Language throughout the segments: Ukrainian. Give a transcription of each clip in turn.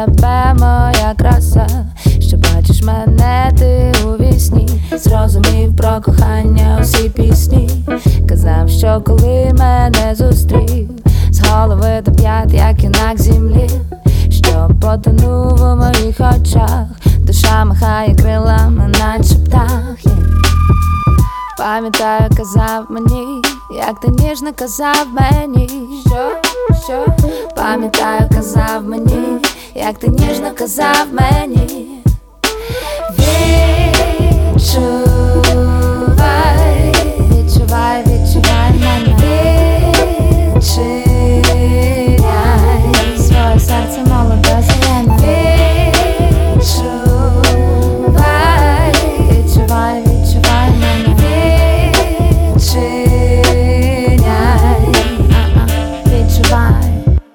тебе, моя краса, що бачиш мене ти у вісні. Зрозумів про кохання усі пісні. Казав, що коли мене зустрів, з голови до п'ят, як юнак землі, що потонув у моїх очах, душа махає крилами, наче птах. Пам'ятаю, казав мені, як ти ніжно казав мені. Що? Пам'ятаю, казав мені, як ти ніжно казав мені. Відчувай, відчувай, відчувай мене. Відчиняй своє серце молоде зелене. Відчувай, відчувай, відчувай мене. Відчиняй.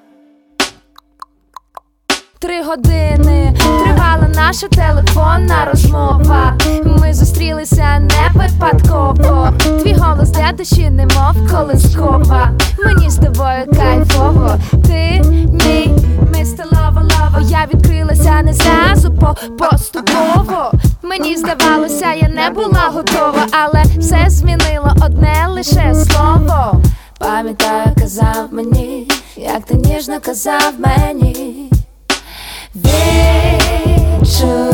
3 години тривала наша телефонна розмова. Ми зустрілися не випадково. Твій голос для душі немов колискова. Мені з тобою кайфово. Ти мій мистер лова. Я відкрилася не зразу, поступово. Мені здавалося, я не була готова, але все змінило одне лише слово. Пам'ятаю, казав мені, як ти ніжно казав мені. Відчувай.